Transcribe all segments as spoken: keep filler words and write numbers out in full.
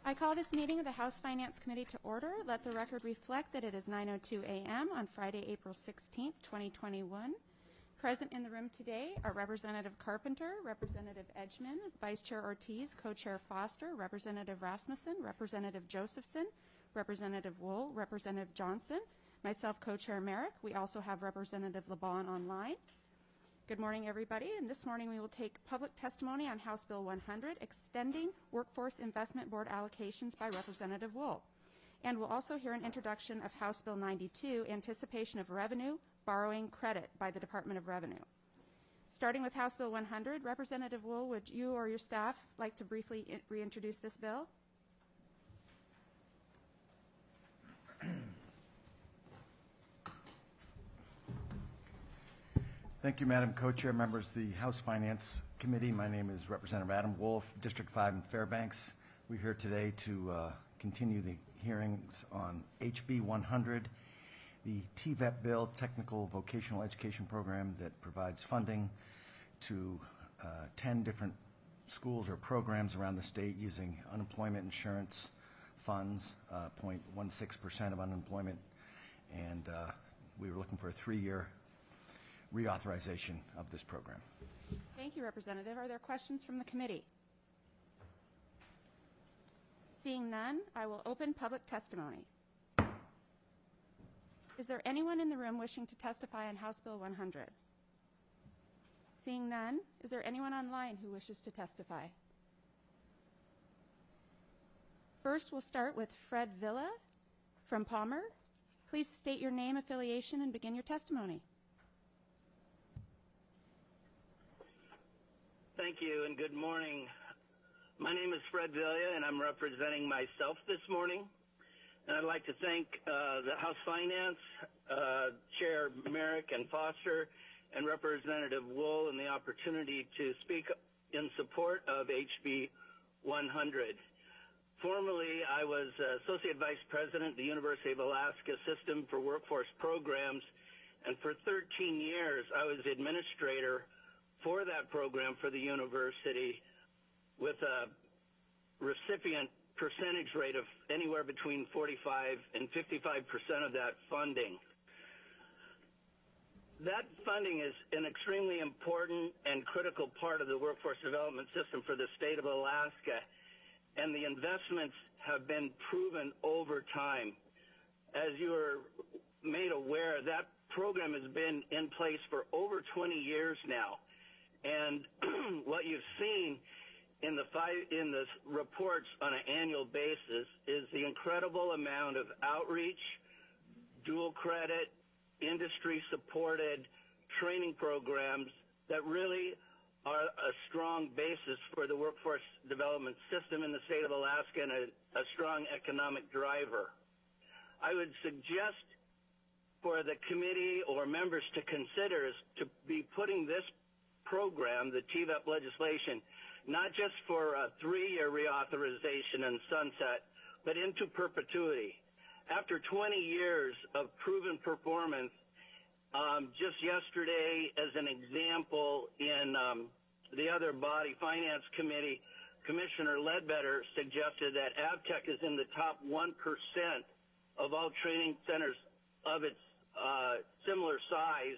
I call this meeting of the House Finance Committee to order. Let the record reflect that it is nine oh two a m on Friday, April sixteenth, twenty twenty-one. Present in the room today are Representative Carpenter, Representative Edgman, Vice Chair Ortiz, Co-Chair Foster, Representative Rasmussen, Representative Josephson, Representative Wool, Representative Johnson, myself, Co-Chair Merrick. We also have Representative LeBon online. Good morning, everybody, and this morning we will take public testimony on House Bill one hundred, extending Workforce Investment Board allocations by Representative Wool. And we'll also hear an introduction of House Bill ninety-two, anticipation of revenue, borrowing credit by the Department of Revenue. Starting with House Bill one hundred, Representative Wool, would you or your staff like to briefly reintroduce this bill? Thank you, Madam Co-Chair, members of the House Finance Committee. My name is Representative Adam Wolf, District five in Fairbanks. We're here today to uh, continue the hearings on H B one hundred, the T V E P bill, Technical Vocational Education Program that provides funding to uh, ten different schools or programs around the state using unemployment insurance funds, uh, zero point one six percent of unemployment, and uh, we were looking for a three-year reauthorization of this program. Thank you, Representative. Are there questions from the committee? Seeing none, I will open public testimony. Is there anyone in the room wishing to testify on House Bill one hundred? Seeing none, is there anyone online who wishes to testify? First, we'll start with Fred Villa from Palmer. Please state your name, affiliation, and begin your testimony. Thank you and good morning. My name is Fred Villa and I'm representing myself this morning. And I'd like to thank uh, the House Finance, uh, Chair Merrick and Foster, and Representative Wool and the opportunity to speak in support of H B one hundred. Formerly, I was uh, Associate Vice President at the University of Alaska System for Workforce Programs, and for thirteen years I was Administrator for that program for the university with a recipient percentage rate of anywhere between forty-five and fifty-five percent of that funding. That funding is an extremely important and critical part of the workforce development system for the state of Alaska, and the investments have been proven over time. As you are made aware, that program has been in place for over twenty years now. And what you've seen in the five, in the reports on an annual basis is the incredible amount of outreach, dual credit, industry-supported training programs that really are a strong basis for the workforce development system in the state of Alaska and a, a strong economic driver. I would suggest for the committee or members to consider is to be putting this program, the T V E P legislation, not just for a three-year reauthorization and sunset, but into perpetuity. After twenty years of proven performance, um, just yesterday, as an example, in um, the other body, Finance Committee, Commissioner Ledbetter suggested that AvTech is in the top one percent of all training centers of its uh, similar size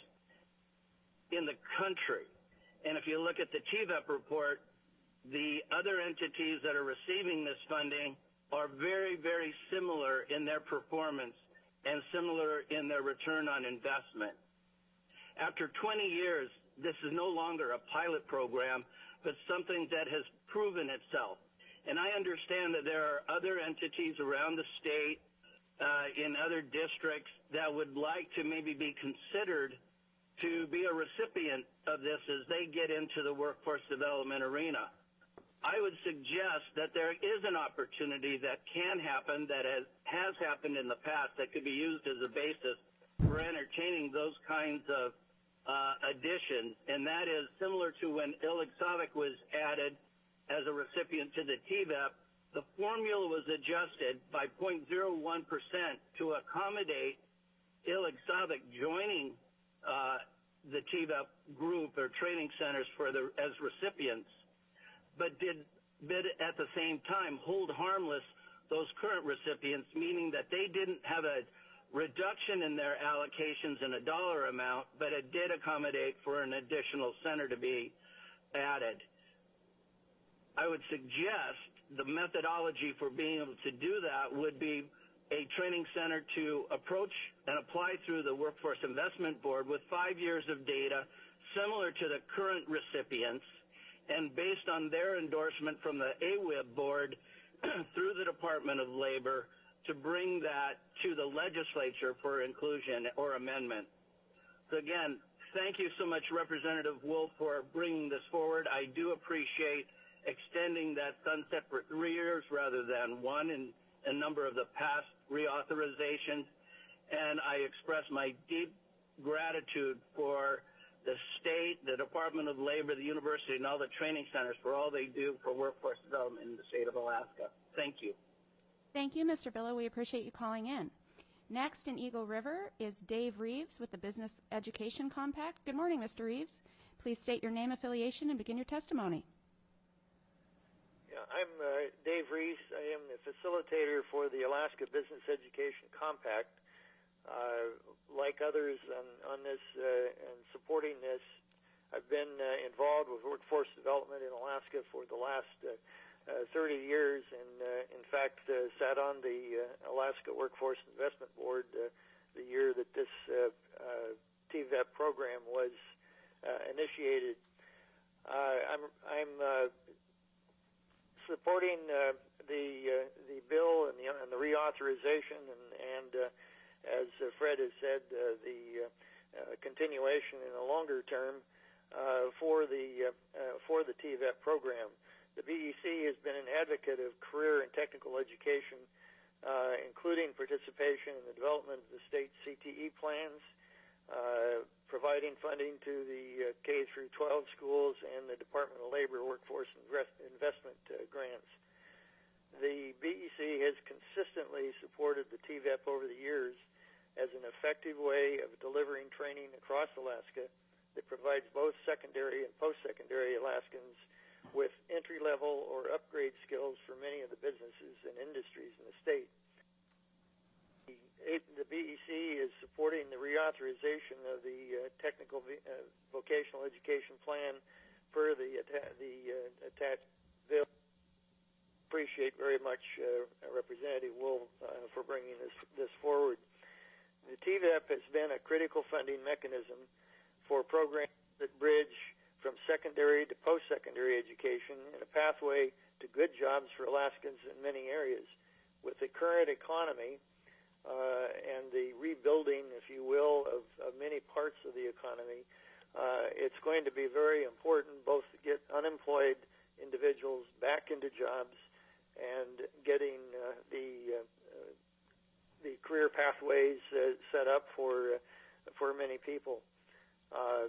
in the country. And if you look at the T V E P report, the other entities that are receiving this funding are very, very similar in their performance and similar in their return on investment. After twenty years, this is no longer a pilot program, but something that has proven itself. And I understand that there are other entities around the state, uh, in other districts that would like to maybe be considered to be a recipient of this as they get into the workforce development arena. I would suggest that there is an opportunity that can happen, that has, has happened in the past, that could be used as a basis for entertaining those kinds of uh, additions, and that is similar to when Ilig-Savik was added as a recipient to the T V E P. The formula was adjusted by zero point zero one percent to accommodate Ilig-Savik joining Uh, the T V E P group or training centers for the as recipients, but did but at the same time hold harmless those current recipients, meaning that they didn't have a reduction in their allocations in a dollar amount, but it did accommodate for an additional center to be added. I would suggest the methodology for being able to do that would be a training center to approach and apply through the Workforce Investment Board with five years of data similar to the current recipients, and based on their endorsement from the A W I B board through the Department of Labor, to bring that to the legislature for inclusion or amendment. So again, thank you so much, Representative Wolf, for bringing this forward. I do appreciate extending that sunset for three years rather than one in a number of the past reauthorizations. And I express my deep gratitude for the state, the Department of Labor, the university, and all the training centers for all they do for workforce development in the state of Alaska. Thank you. Thank you, Mister Villa. We appreciate you calling in. Next in Eagle River is Dave Reeves with the Business Education Compact. Good morning, Mister Reeves. Please state your name, affiliation, and begin your testimony. Yeah, I'm uh, Dave Reeves. I am the facilitator for the Alaska Business Education Compact. Uh, like others on, on this uh, and supporting this, I've been uh, involved with workforce development in Alaska for the last uh, uh, thirty years, and uh, in fact uh, sat on the uh, Alaska Workforce Investment Board uh, the year that this uh, uh, T V E P program was uh, initiated. Uh, I'm, I'm uh, supporting uh, the uh, the bill and the, and the reauthorization, and, and uh, as uh, Fred has said, uh, the uh, uh, continuation in the longer term uh, for the uh, uh, for the T V E P program. The B E C has been an advocate of career and technical education, uh, including participation in the development of the state C T E plans, uh, providing funding to the uh, K through twelve schools and the Department of Labor Workforce Investment uh, grants. The B E C has consistently supported the T V E P over the years as an effective way of delivering training across Alaska that provides both secondary and post-secondary Alaskans with entry-level or upgrade skills for many of the businesses and industries in the state. The B E C is supporting the reauthorization of the uh, technical uh, vocational education plan per the, atta- the uh, attached bill. Appreciate very much uh, Representative Wolf uh, for bringing this, this forward. The T V E P has been a critical funding mechanism for programs that bridge from secondary to post-secondary education and a pathway to good jobs for Alaskans in many areas. With the current economy uh, and the rebuilding, if you will, of, of many parts of the economy, uh, it's going to be very important both to get unemployed individuals back into jobs and getting uh, the uh, the career pathways uh, set up for uh, for many people. Uh,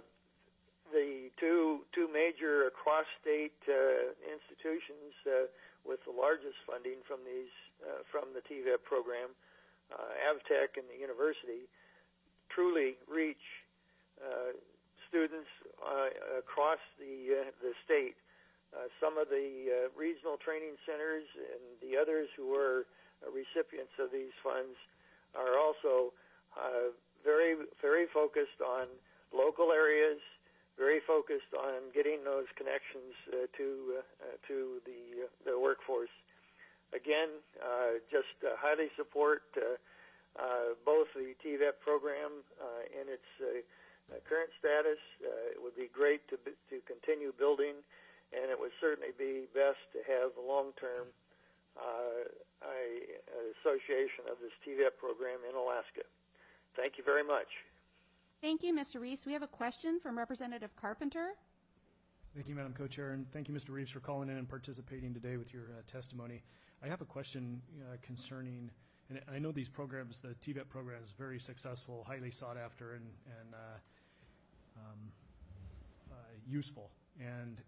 the two two major cross-state uh, institutions uh, with the largest funding from these uh, from the T V E P program, uh, Avtech and the university, truly reach uh, students uh, across the uh, the state. Uh, some of the uh, regional training centers and the others who are uh, recipients of these funds are also uh, very, very focused on local areas, very focused on getting those connections uh, to uh, to the uh, the workforce. Again, uh, just uh, highly support uh, uh, both the T V E P program uh, in its uh, current status. Uh, it would be great to to continue building, and it would certainly be best to have a long-term uh, association of this T V E P program in Alaska. Thank you very much. Thank you, Mister Reeves. We have a question from Representative Carpenter. Thank you, Madam Co-Chair, and thank you, Mister Reeves, for calling in and participating today with your uh, testimony. I have a question uh, concerning, and I know these programs, the T V E P program is very successful, highly sought after, and, and uh, um, uh, useful. And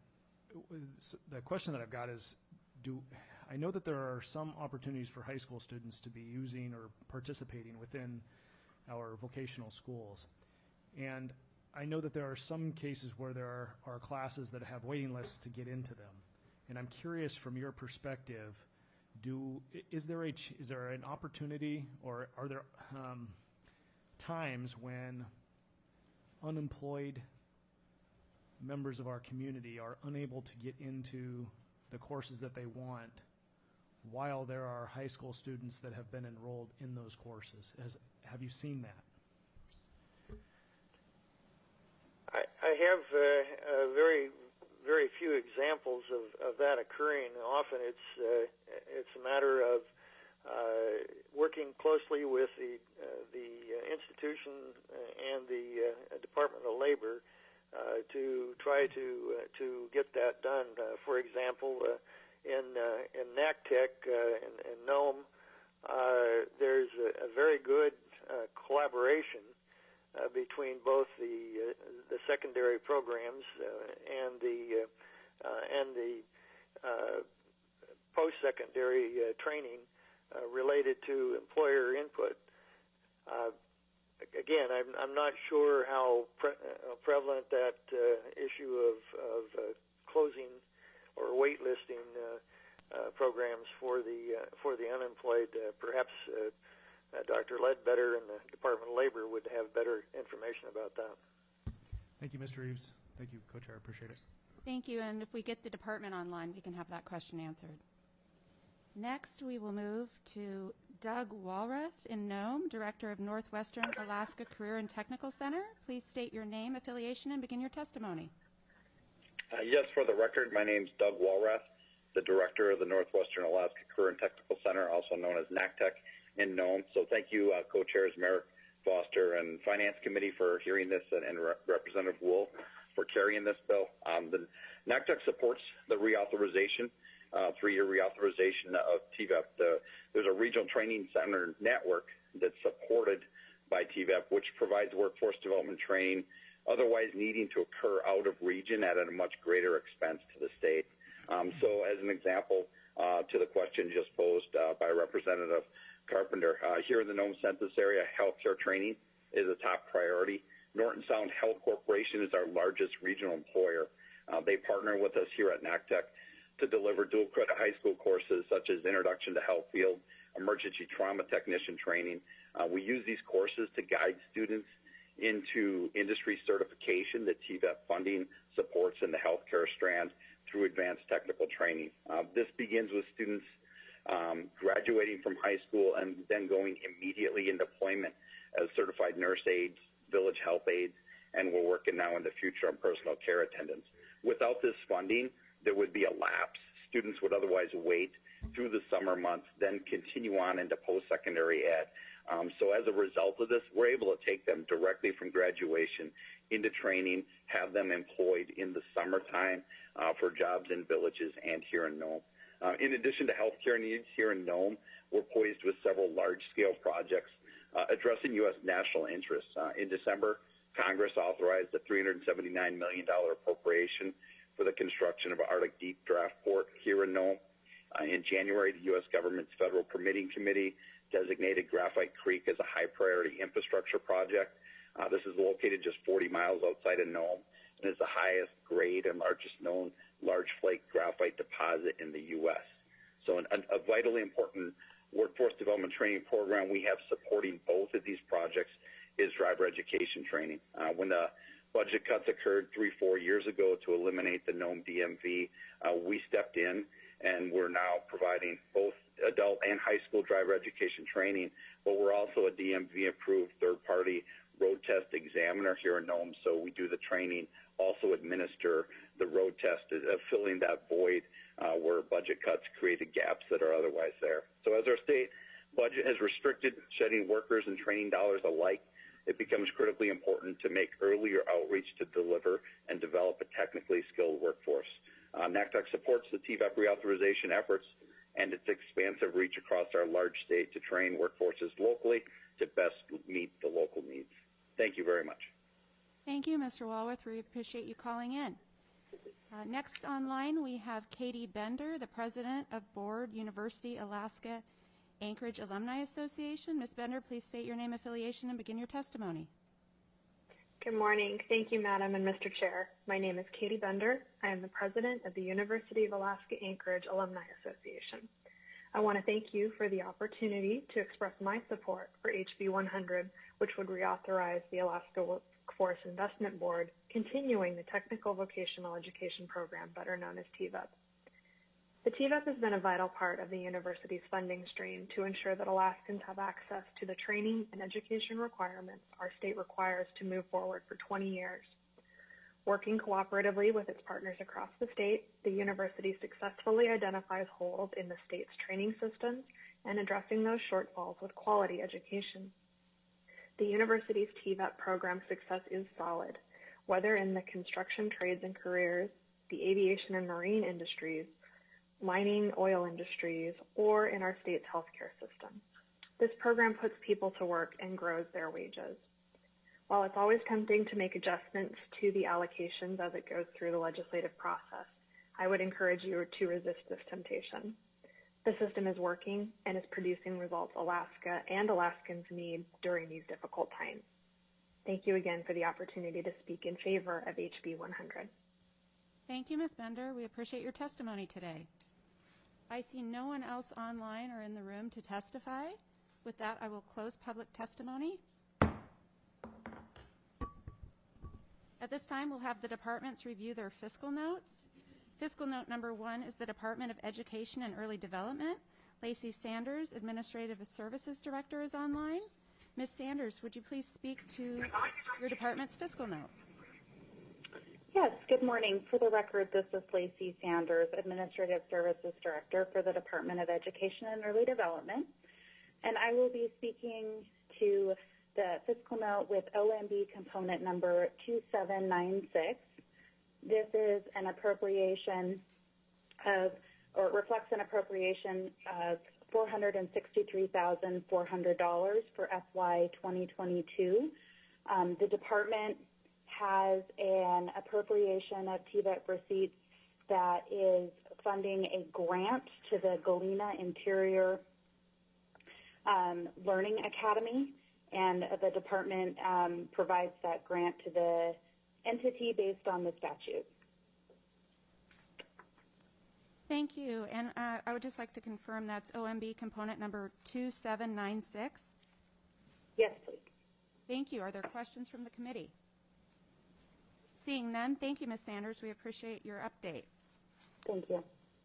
the question that I've got is, do I know that there are some opportunities for high school students to be using or participating within our vocational schools. And I know that there are some cases where there are, are classes that have waiting lists to get into them. And I'm curious, from your perspective, do is there a ch- is there an opportunity, or are there um, times when unemployed members of our community are unable to get into the courses that they want, while there are high school students that have been enrolled in those courses? Has, have you seen that? I, I have uh, uh, very, very few examples of, of that occurring. Often it's uh, it's a matter of uh, working closely with the uh, the institution and the uh, Department of Labor uh, to try to uh, to get that done. Uh, for example, uh, in uh, in NACTEC uh, in, in Nome, uh, there's a, a very good uh, collaboration Uh, between both the uh, the secondary programs uh, and the uh, uh, and the uh, post-secondary uh, training uh, related to employer input. Uh, again, I'm I'm not sure how pre- uh, prevalent that uh, issue of of uh, closing or waitlisting uh, uh, programs for the uh, for the unemployed. Uh, perhaps. Uh, Uh, Doctor Ledbetter and the Department of Labor would have better information about that. Thank you, Mister Reeves. Thank you, Co-Chair. I appreciate it. Thank you, and if we get the department online, we can have that question answered. Next, we will move to Doug Walrath in Nome, Director of Northwestern Alaska Career and Technical Center. Please state your name, affiliation, and begin your testimony. Uh, yes, for the record, my name is Doug Walrath, the Director of the Northwestern Alaska Career and Technical Center, also known as NACTEC, in Nome. So thank you, uh, co-chairs Merrick Foster and Finance Committee for hearing this, and, and Re- Representative Wool for carrying this bill. Um, the NACTEC supports the reauthorization, uh, three-year reauthorization of T V E P. The, there's a regional training center network that's supported by T V E P, which provides workforce development training otherwise needing to occur out of region at a much greater expense to the state. Um, so as an example, uh, to the question just posed uh, by Representative Carpenter, uh, here in the Nome census area, healthcare training is a top priority. Norton Sound Health Corporation is our largest regional employer. Uh, they partner with us here at NACTEC to deliver dual credit high school courses such as Introduction to Health Field, Emergency Trauma Technician training. Uh, we use these courses to guide students into industry certification that T V E P funding supports in the healthcare strand through advanced technical training. Uh, this begins with students Um, graduating from high school and then going immediately into employment as certified nurse aides, village health aides, and we're working now in the future on personal care attendants. Without this funding, there would be a lapse. Students would otherwise wait through the summer months, then continue on into post-secondary ed. Um, so as a result of this, we're able to take them directly from graduation into training, have them employed in the summertime uh, for jobs in villages and here in Nome. Uh, in addition to healthcare needs here in Nome, we're poised with several large-scale projects uh, addressing U S national interests. Uh, in December, Congress authorized a three hundred seventy-nine million dollars appropriation for the construction of an Arctic Deep Draft Port here in Nome. Uh, in January, the U S government's Federal Permitting Committee designated Graphite Creek as a high-priority infrastructure project. Uh, this is located just forty miles outside of Nome and is the highest grade and largest known large flake graphite deposit in the U S. So an, a vitally important workforce development training program we have supporting both of these projects is driver education training. Uh, when the budget cuts occurred three, four years ago to eliminate the Nome D M V, uh, we stepped in and we're now providing both adult and high school driver education training, but we're also a D M V-approved third-party road test examiner here in Nome, so we do the training, also administer the road test, uh, filling that void uh, where budget cuts created gaps that are otherwise there. So as our state budget has restricted shedding workers and training dollars alike, it becomes critically important to make earlier outreach to deliver and develop a technically skilled workforce. Uh, NACTEC supports the T V E P reauthorization efforts and its expansive reach across our large state to train workforces locally to best meet the local needs. Thank you very much. Thank you, Mister Walworth. We appreciate you calling in. Uh, next online, we have Katie Bender, the president of Board University Alaska Anchorage Alumni Association. Miz Bender, please state your name, affiliation, and begin your testimony. Good morning. Thank you, Madam and Mister Chair. My name is Katie Bender. I am the president of the University of Alaska Anchorage Alumni Association. I want to thank you for the opportunity to express my support for H B one hundred, which would reauthorize the Alaska Workforce Investment Board, continuing the Technical Vocational Education Program, better known as T V E P. The T V E P has been a vital part of the university's funding stream to ensure that Alaskans have access to the training and education requirements our state requires to move forward for twenty years. Working cooperatively with its partners across the state, the university successfully identifies holes in the state's training systems and addressing those shortfalls with quality education. The university's T V E P program success is solid, whether in the construction trades and careers, the aviation and marine industries, mining, oil industries, or in our state's healthcare system. This program puts people to work and grows their wages. While it's always tempting to make adjustments to the allocations as it goes through the legislative process, I would encourage you to resist this temptation. The system is working and is producing results Alaska and Alaskans need during these difficult times. Thank you again for the opportunity to speak in favor of H B one hundred. Thank you, Miz Bender. We appreciate your testimony today. I see no one else online or in the room to testify. With that, I will close public testimony. At this time, we'll have the departments review their fiscal notes. Fiscal note number one is the Department of Education and Early Development. Lacey Sanders, Administrative Services Director, is online. Miz Sanders, would you please speak to your department's fiscal note? Yes, good morning. For the record, this is Lacey Sanders, Administrative Services Director for the Department of Education and Early Development. And I will be speaking to the fiscal note with O M B component number two seven nine six. This is an appropriation of, or it reflects an appropriation of four hundred sixty-three thousand four hundred dollars for F Y twenty twenty-two. Um, the department has an appropriation of T V E P receipts that is funding a grant to the Galena Interior um, Learning Academy, and the department um, provides that grant to the entity based on the statute. Thank you. And uh, I would just like to confirm that's O M B component number two seven nine six. Yes, please. Thank you. Are there questions from the committee? Seeing none, thank you, Miz Sanders. We appreciate your update. Thank you.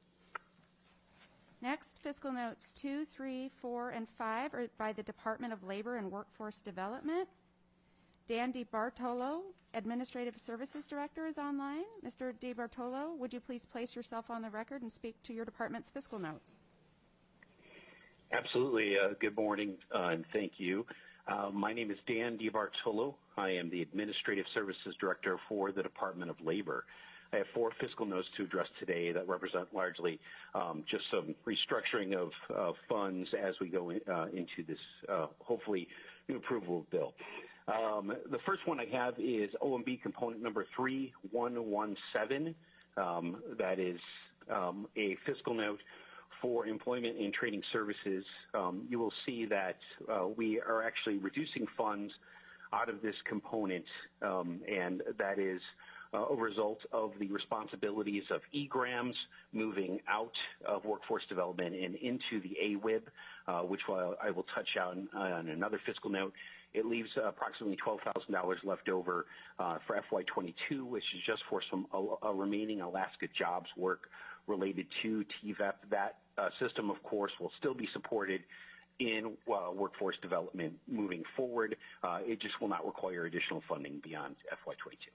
Next, fiscal notes two, three, four, and five are by the Department of Labor and Workforce Development. Dan DiBartolo, Administrative Services Director, is online. Mister DiBartolo, would you please place yourself on the record and speak to your department's fiscal notes? Absolutely. Uh, good morning, uh, and thank you. Uh, my name is Dan DiBartolo. I am the Administrative Services Director for the Department of Labor. I have four fiscal notes to address today that represent largely um, just some restructuring of uh, funds as we go in, uh, into this, uh, hopefully, new approval bill. Um, the first one I have is O M B component number three one one seven. Um, that is um, a fiscal note for employment and training services. Um, you will see that uh, we are actually reducing funds out of this component, um, and that is uh, a result of the responsibilities of E GRAMS moving out of workforce development and into the A W I B, uh, which I will touch on on another fiscal note. It leaves uh, approximately twelve thousand dollars left over uh, for F Y twenty-two, which is just for some uh, remaining Alaska jobs work related to T V E P. That uh, system, of course, will still be supported in uh, workforce development moving forward. Uh, it just will not require additional funding beyond F Y twenty-two.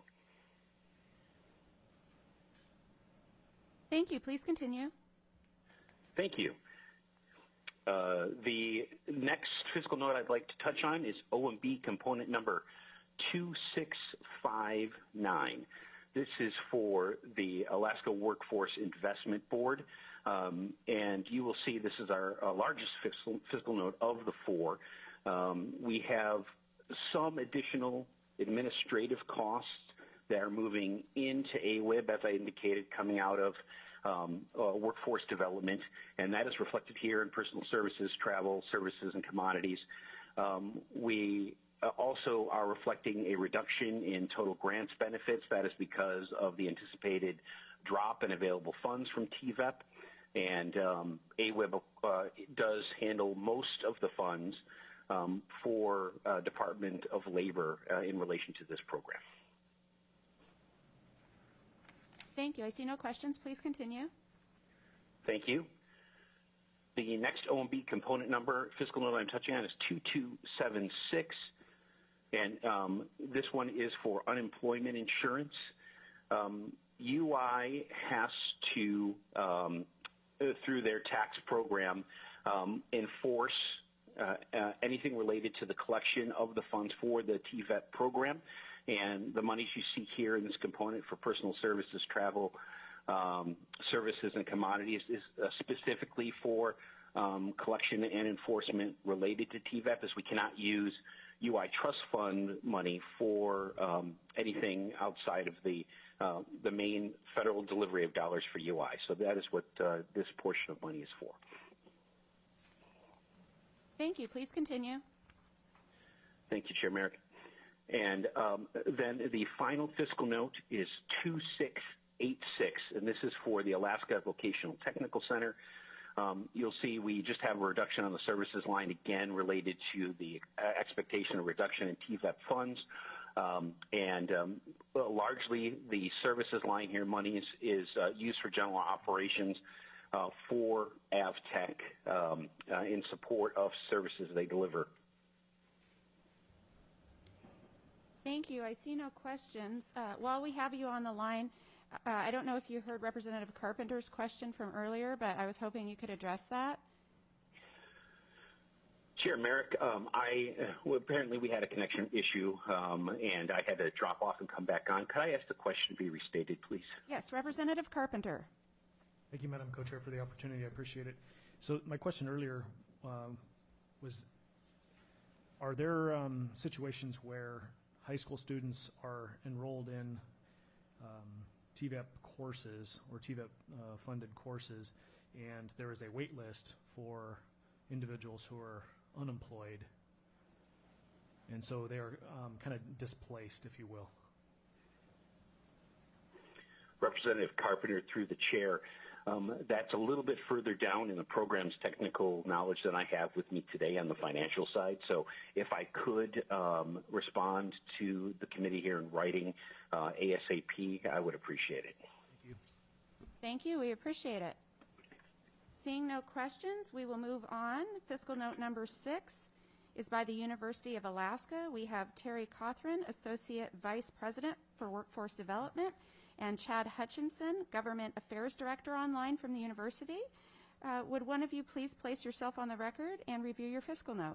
Thank you. Please continue. Thank you. Uh, the next fiscal note I'd like to touch on is O M B component number two six five nine. This is for the Alaska Workforce Investment Board, um, and you will see this is our, our largest fiscal, fiscal note of the four. Um, we have some additional administrative costs that are moving into A W I B, as I indicated, coming out of um, uh, workforce development, and that is reflected here in personal services, travel, services, and commodities. Um, we also are reflecting a reduction in total grants benefits. That is because of the anticipated drop in available funds from T V E P. And um, A W I B uh, does handle most of the funds um, for uh, Department of Labor uh, in relation to this program. Thank you. I see no questions. Please continue. Thank you. The next O M B component number, fiscal note I'm touching on, is two two seven six, and um, this one is for unemployment insurance. Um, U I has to, um, through their tax program, um, enforce uh, uh, anything related to the collection of the funds for the T V E P program. And the monies you see here in this component for personal services, travel, um, services, and commodities is uh, specifically for um, collection and enforcement related to T V E P, as we cannot use U I trust fund money for um, anything outside of the uh, the main federal delivery of dollars for U I. So that is what uh, this portion of money is for. Thank you. Please continue. Thank you, Chair Merrick. And um, then the final fiscal note is two six eight six, and this is for the Alaska Vocational Technical Center. Um, you'll see we just have a reduction on the services line again related to the uh, expectation of reduction in T V E P funds. Um, and um, largely the services line here, money is, is uh, used for general operations uh, for AvTech um, uh, in support of services they deliver. Thank you. I see no questions. Uh, while we have you on the line, uh, I don't know if you heard Representative Carpenter's question from earlier, but I was hoping you could address that. Chair Merrick, um, I uh, well, apparently we had a connection issue, um, and I had to drop off and come back on. Could I ask the question to be restated, please? Yes, Representative Carpenter. Thank you, Madam Co-Chair, for the opportunity. I appreciate it. So my question earlier um, was, are there um, situations where high school students are enrolled in um, T V E P courses or T V E P uh, funded courses, and there is a wait list for individuals who are unemployed, and so they are um, kind of displaced, if you will? Representative Carpenter, through the chair, um, that's a little bit further down in the program's technical knowledge than I have with me today on the financial side. So if I could um, respond to the committee here in writing uh, ASAP, I would appreciate it. Thank you. Thank you. We appreciate it. Seeing no questions, we will move on. Fiscal note number six is by the University of Alaska. We have Terry Cothran, Associate Vice President for Workforce Development, and Chad Hutchinson, Government Affairs Director, online from the university. Uh, would one of you please place yourself on the record and review your fiscal note?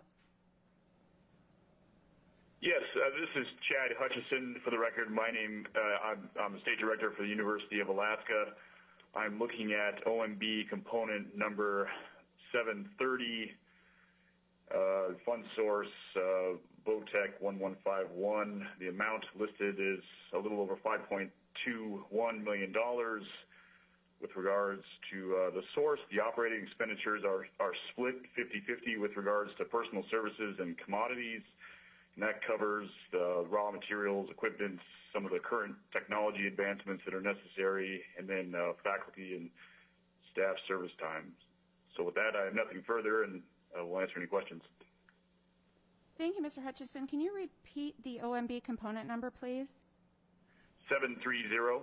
Yes, uh, this is Chad Hutchinson. For the record, my name, uh, I'm, I'm the State Director for the University of Alaska. I'm looking at O M B component number seven thirty, uh, fund source, uh, VOTEC one one five one. The amount listed is a little over five point two one million dollars. With regards to uh, the source, the operating expenditures are, are split fifty fifty with regards to personal services and commodities. And that covers the raw materials, equipment, some of the current technology advancements that are necessary, and then uh, faculty and staff service time. So with that, I have nothing further, and uh, we'll answer any questions. Thank you, Mister Hutchinson. Can you repeat the O M B component number, please? seven three zero.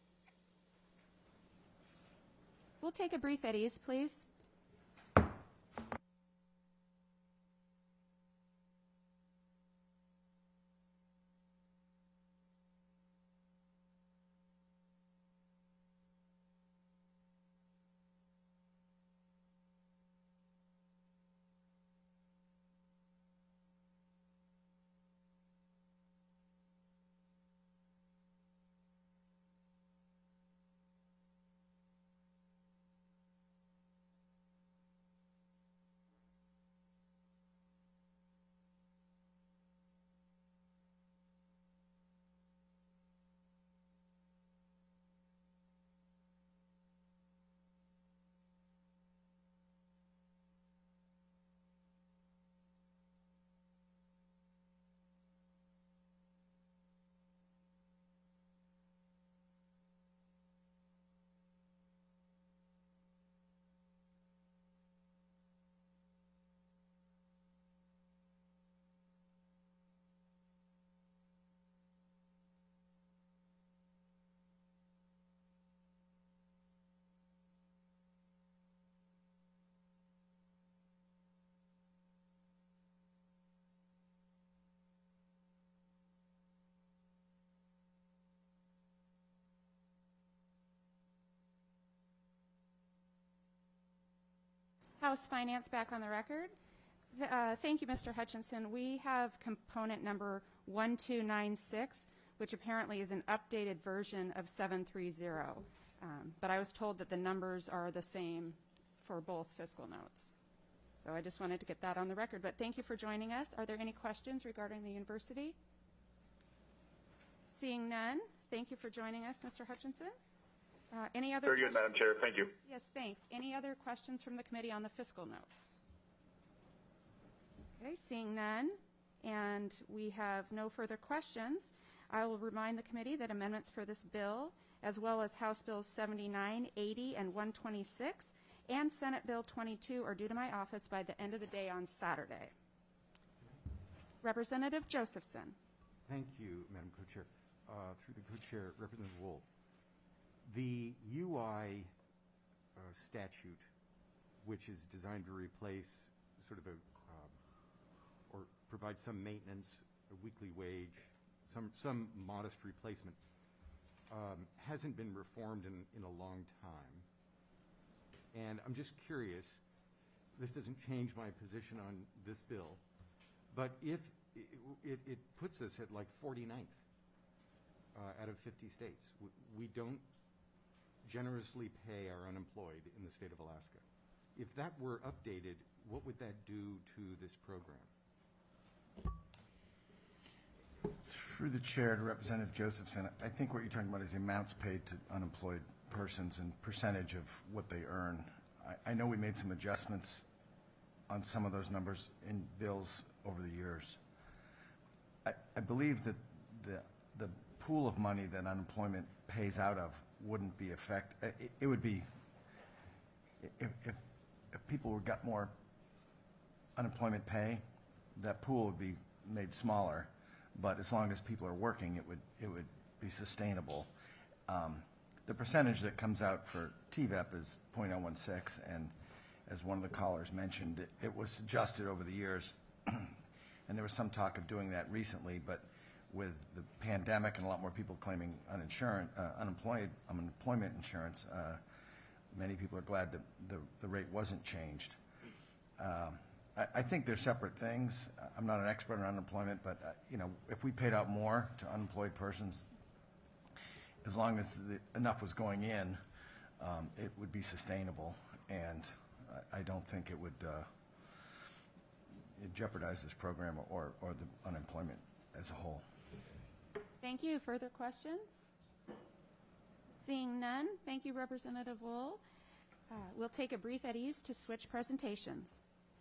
We'll take a brief at ease, please. House Finance back on the record. Uh, thank you, Mister Hutchinson. We have component number one two nine six, which apparently is an updated version of seven three zero. Um, but I was told that the numbers are the same for both fiscal notes. So I just wanted to get that on the record. But thank you for joining us. Are there any questions regarding the university? Seeing none, thank you for joining us, Mister Hutchinson. Uh, any other Very good, Madam Chair. Thank you. Yes, thanks. Any other questions from the committee on the fiscal notes? Okay, seeing none, and we have no further questions, I will remind the committee that amendments for this bill, as well as House Bills seventy-nine, eighty, and one twenty-six, and Senate Bill twenty-two are due to my office by the end of the day on Saturday. Representative Josephson. Thank you, Madam Co-Chair. Uh, through the Co-Chair, Representative Wool. The U I uh, statute, which is designed to replace sort of a, um, or provide some maintenance, a weekly wage, some, some modest replacement, um, hasn't been reformed in, in a long time. And I'm just curious, this doesn't change my position on this bill, but if it, it, it puts us at like forty-ninth uh, out of fifty states. We, we don't generously pay our unemployed in the state of Alaska. If that were updated, what would that do to this program? Through the chair to Representative Josephson, I think what you're talking about is the amounts paid to unemployed persons and percentage of what they earn. I, I know we made some adjustments on some of those numbers in bills over the years. I, I believe that the, the pool of money that unemployment pays out of wouldn't be affect. It, it would be if, if if people were got more unemployment pay, that pool would be made smaller. But as long as people are working, it would it would be sustainable. Um, the percentage that comes out for T V E P is zero point zero one six, and as one of the callers mentioned, it, it was adjusted over the years, and there was some talk of doing that recently, but with the pandemic and a lot more people claiming uninsurance, uh, unemployed, unemployment insurance, uh, many people are glad that the, the rate wasn't changed. Uh, I, I think they're separate things. I'm not an expert on unemployment, but uh, you know, if we paid out more to unemployed persons, as long as the, enough was going in, um, it would be sustainable, and I, I don't think it would uh, jeopardize this program or, or the unemployment as a whole. Thank you. Further questions? Seeing none, thank you, Representative Wool. Uh, we'll take a brief at ease to switch presentations.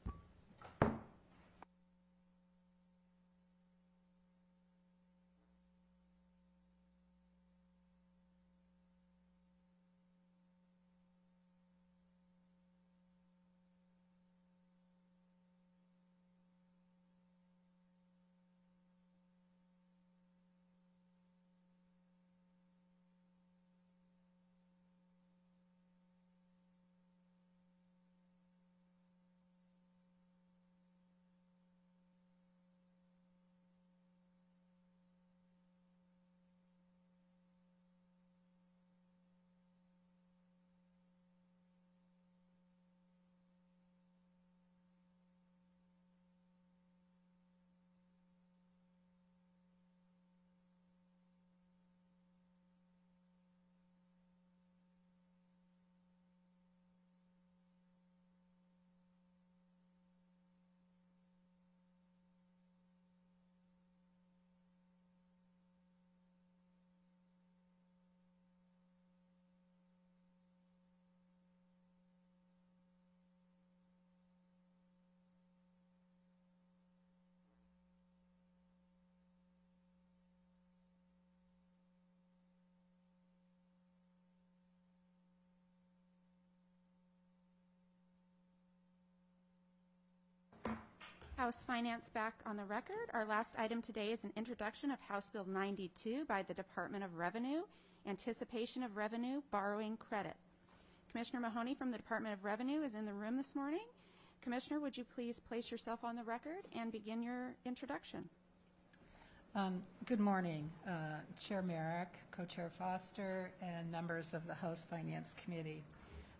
House Finance back on the record. Our last item today is an introduction of House Bill ninety-two by the Department of Revenue, Anticipation of Revenue Borrowing Credit. Commissioner Mahoney from the Department of Revenue is in the room this morning. Commissioner, would you please place yourself on the record and begin your introduction? Um, good morning, uh, Chair Merrick, Co-Chair Foster, and members of the House Finance Committee.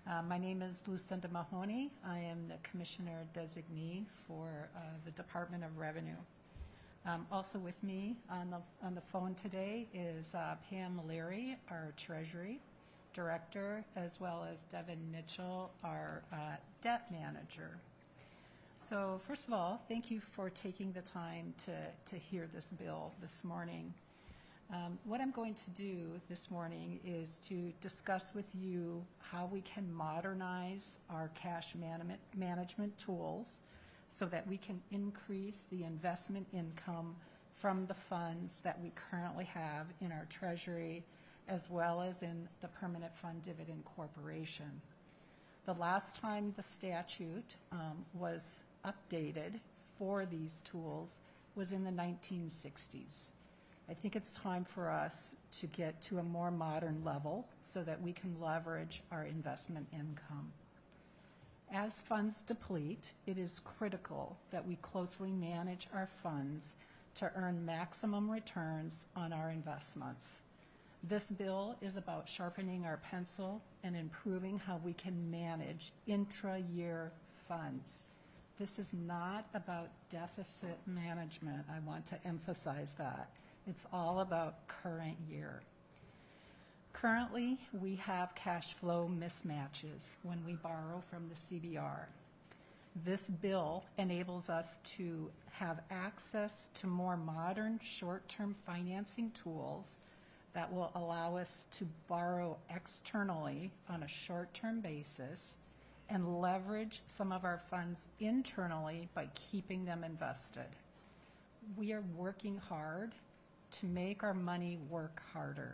Uh, my name is Lucinda Mahoney. I am the Commissioner Designee for uh, the Department of Revenue. Um, also with me on the, on the phone today is uh, Pam Leary, our Treasury Director, as well as Devin Mitchell, our uh, Debt Manager. So first of all, thank you for taking the time to, to hear this bill this morning. Um, what I'm going to do this morning is to discuss with you how we can modernize our cash management, management tools so that we can increase the investment income from the funds that we currently have in our Treasury as well as in the Permanent Fund Dividend Corporation. The last time the statute um, was updated for these tools was in the nineteen sixties. I think it's time for us to get to a more modern level so that we can leverage our investment income. As funds deplete, it is critical that we closely manage our funds to earn maximum returns on our investments. This bill is about sharpening our pencil and improving how we can manage intra-year funds. This is not about deficit management. I want to emphasize that. It's all about current year. Currently, we have cash flow mismatches when we borrow from the C B R. This bill enables us to have access to more modern short-term financing tools that will allow us to borrow externally on a short-term basis and leverage some of our funds internally by keeping them invested. We are working hard to make our money work harder.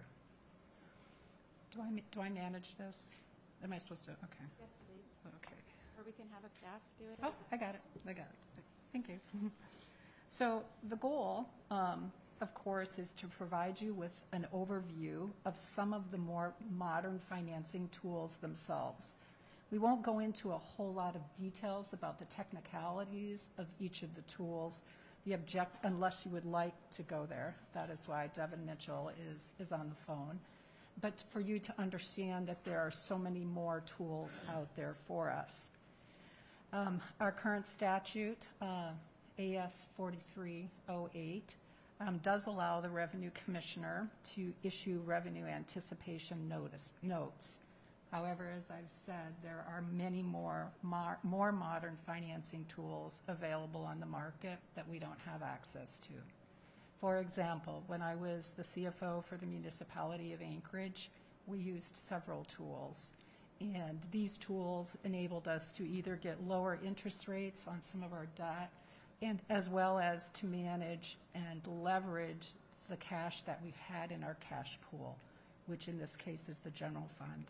Do I, do I manage this? Am I supposed to? Okay. Yes, please. Okay. Or we can have a staff do it. Oh, I got it. I got it. Thank you. So the goal, um, of course, is to provide you with an overview of some of the more modern financing tools themselves. We won't go into a whole lot of details about the technicalities of each of the tools, the object, unless you would like to go there. That is why Devin Mitchell is, is on the phone. But for you to understand that there are so many more tools out there for us. Um, our current statute, uh, A S forty-three oh eight, um, does allow the Revenue Commissioner to issue revenue anticipation notice, notes. However, as I've said, there are many more, more, more modern financing tools available on the market that we don't have access to. For example, when I was the C F O for the municipality of Anchorage, we used several tools. And these tools enabled us to either get lower interest rates on some of our debt, and as well as to manage and leverage the cash that we had in our cash pool, which in this case is the general fund.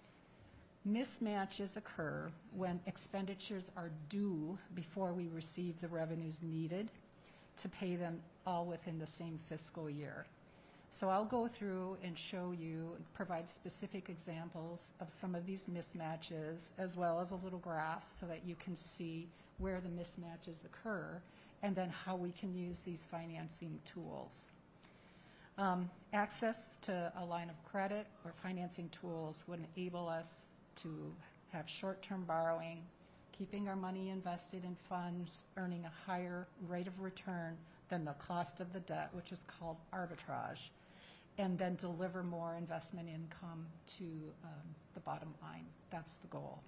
Mismatches occur when expenditures are due before we receive the revenues needed to pay them all within the same fiscal year. So I'll go through and show you, provide specific examples of some of these mismatches, as well as a little graph so that you can see where the mismatches occur and then how we can use these financing tools. Um, access to a line of credit or financing tools would enable us to have short-term borrowing, keeping our money invested in funds, earning a higher rate of return than the cost of the debt, which is called arbitrage, and then deliver more investment income to um, the bottom line. That's the goal.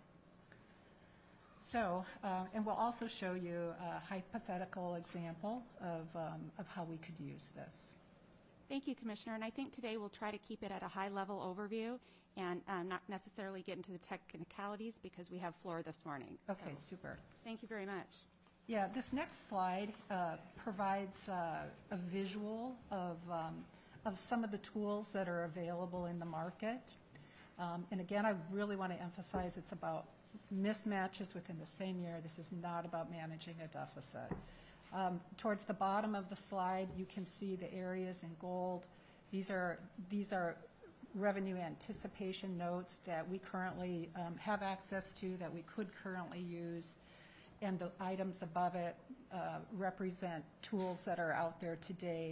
So, uh, and we'll also show you a hypothetical example of, um, of how we could use this. Thank you, Commissioner. And I think today we'll try to keep it at a high-level overview and um, not necessarily get into the technicalities because we have floor this morning. Okay, so, super. Thank you very much. Yeah, this next slide uh, provides uh, a visual of, um, of some of the tools that are available in the market. Um, and again, I really want to emphasize it's about mismatches within the same year. This is not about managing a deficit. Um, towards the bottom of the slide, you can see the areas in gold. These are, these are revenue anticipation notes that we currently um, have access to, that we could currently use. And the items above it uh, represent tools that are out there today.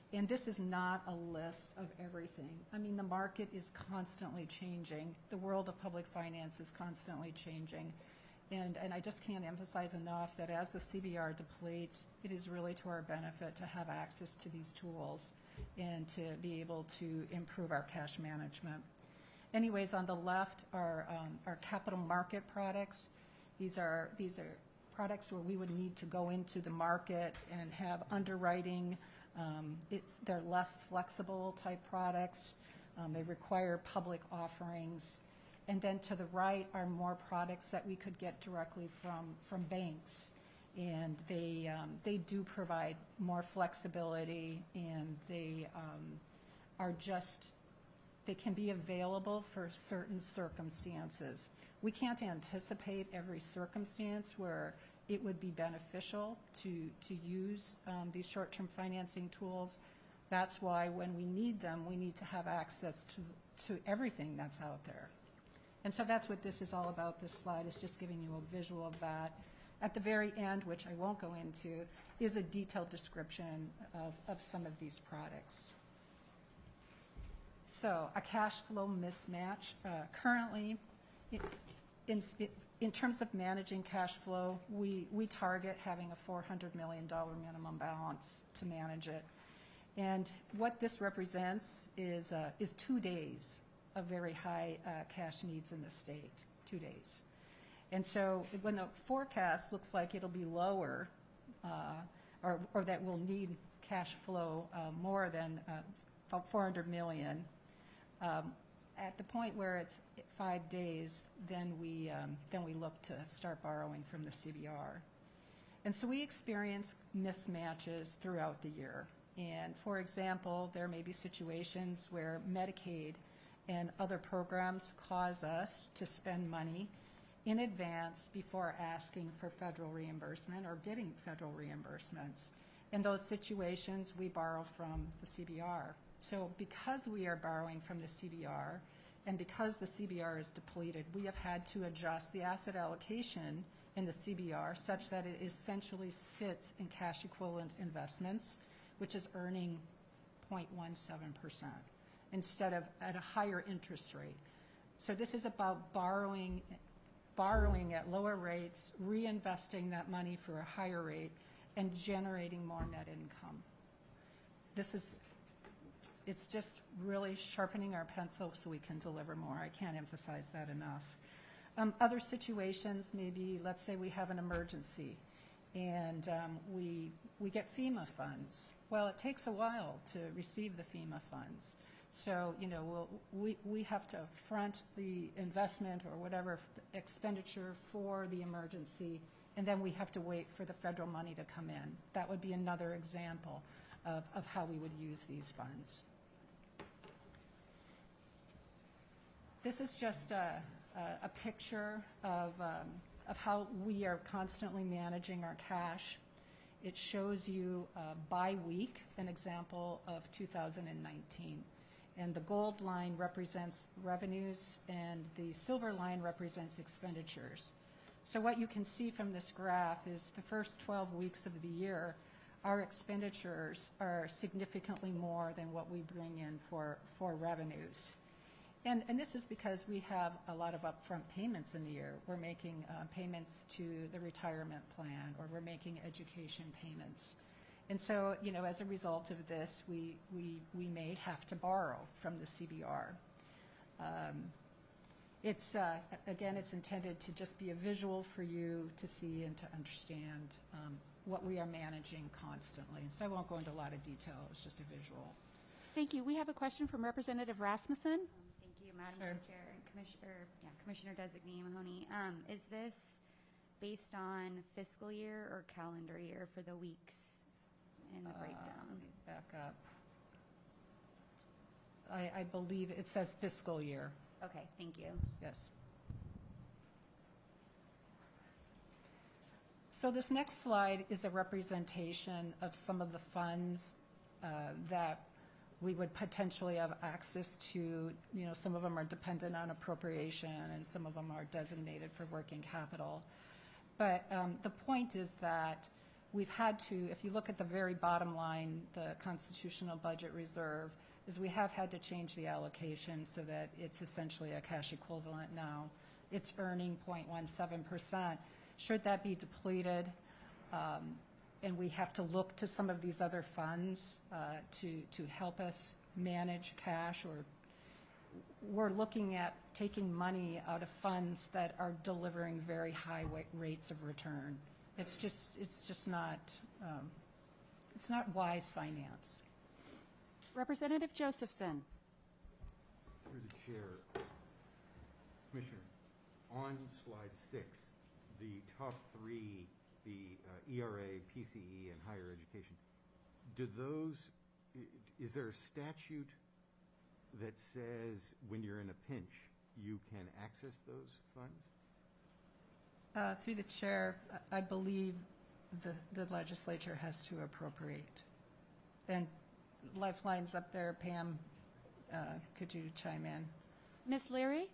And this is not a list of everything. I mean, the market is constantly changing. The world of public finance is constantly changing. And, and I just can't emphasize enough that as the C B R depletes, it is really to our benefit to have access to these tools and to be able to improve our cash management. Anyways, on the left are um, our capital market products. These are, these are products where we would need to go into the market and have underwriting. Um, it's, they're less flexible type products. Um, they require public offerings. And then to the right are more products that we could get directly from, from banks. And they, um, they do provide more flexibility, and they um, are just, they can be available for certain circumstances. We can't anticipate every circumstance where it would be beneficial to, to use um, these short-term financing tools. That's why when we need them, we need to have access to, to everything that's out there. And so that's what this is all about. This slide is just giving you a visual of that. At the very end, which I won't go into, is a detailed description of, of some of these products. So a cash flow mismatch. Uh, currently, it, in, it, in terms of managing cash flow, we, we target having a four hundred million dollars minimum balance to manage it. And what this represents is, uh, is two days of very high uh, cash needs in the state, two days. And so when the forecast looks like it'll be lower, uh, or, or that we'll need cash flow uh, more than uh, four hundred million dollars, um, at the point where it's five days, then we, um, then we look to start borrowing from the C B R. And so we experience mismatches throughout the year. And for example, there may be situations where Medicaid and other programs cause us to spend money in advance before asking for federal reimbursement or getting federal reimbursements. In those situations, we borrow from the C B R. So because we are borrowing from the C B R and because the C B R is depleted, we have had to adjust the asset allocation in the C B R such that it essentially sits in cash equivalent investments, which is earning zero point one seven percent instead of at a higher interest rate. So this is about borrowing borrowing at lower rates, reinvesting that money for a higher rate, and generating more net income. This is, it's just really sharpening our pencil so we can deliver more. I can't emphasize that enough. Um, other situations, maybe let's say we have an emergency and um, we, we get FEMA funds. Well, it takes a while to receive the FEMA funds. So, you know, we'll, we, we have to front the investment or whatever expenditure for the emergency, and then we have to wait for the federal money to come in. That would be another example of, of how we would use these funds. This is just a, a, a picture of, um, of how we are constantly managing our cash. It shows you uh, by week an example of two thousand nineteen. And the gold line represents revenues, and the silver line represents expenditures. So what you can see from this graph is the first twelve weeks of the year, our expenditures are significantly more than what we bring in for, for revenues. And, and this is because we have a lot of upfront payments in the year. We're making uh, payments to the retirement plan, or we're making education payments. And so, you know, as a result of this, we, we, we may have to borrow from the C B R. Um, it's, uh, again, it's intended to just be a visual for you to see and to understand um, what we are managing constantly. So I won't go into a lot of detail. It's just a visual. Thank you. We have a question from Representative Rasmussen. Um, thank you, Madam Sure. Chair and Commissioner, yeah, Commissioner Designee Mahoney. Um, is this based on fiscal year or calendar year for the weeks in the Uh, breakdown? Let me back up. I, I believe it says fiscal year. Okay, thank you. Yes. So this next slide is a representation of some of the funds uh, that we would potentially have access to. You know, some of them are dependent on appropriation, and some of them are designated for working capital. But um, the point is that we've had to, if you look at the very bottom line, the constitutional budget reserve, is we have had to change the allocation so that it's essentially a cash equivalent now. It's earning zero point one seven percent. Should that be depleted, um, and we have to look to some of these other funds uh, to, to help us manage cash, or we're looking at taking money out of funds that are delivering very high wa- rates of return. It's just, it's just not, um, it's not wise finance. Representative Josephson. Through the chair, Commissioner, on slide six, the top three, the uh, E R A, P C E, and higher education, do those, is there a statute that says when you're in a pinch, you can access those funds? Uh, through the chair, I believe the, the legislature has to appropriate. And Lifeline's up there. Pam, uh, could you chime in? Miz Leary?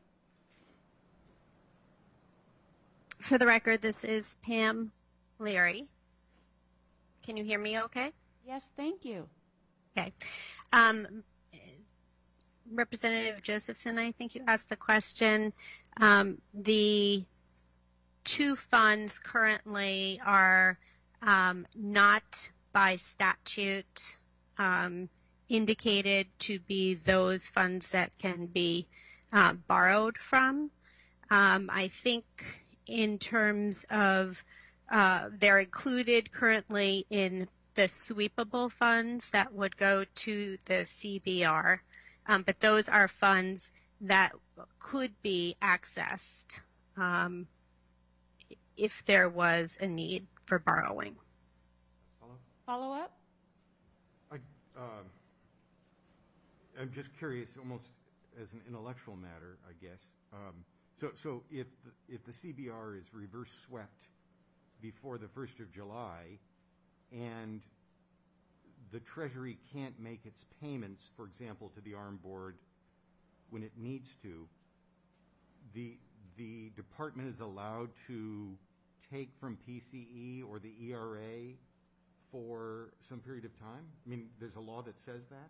For the record, this is Pam Leary. Can you hear me okay? Yes, thank you. Okay. Um, Representative Josephson, I think you asked the question. Um, the two funds currently are um, not by statute um, indicated to be those funds that can be uh, borrowed from. Um, I think in terms of uh, they're included currently in the sweepable funds that would go to the C B R. Um, but those are funds that could be accessed um, if there was a need for borrowing. Follow? Follow up? I, uh, I'm just curious, almost as an intellectual matter, I guess. Um, so, so if the, if the C B R is reverse swept before the first of July, and the Treasury can't make its payments, for example, to the Arm Board when it needs to, the the department is allowed to take from P C E or the E R A for some period of time? I mean, there's a law that says that?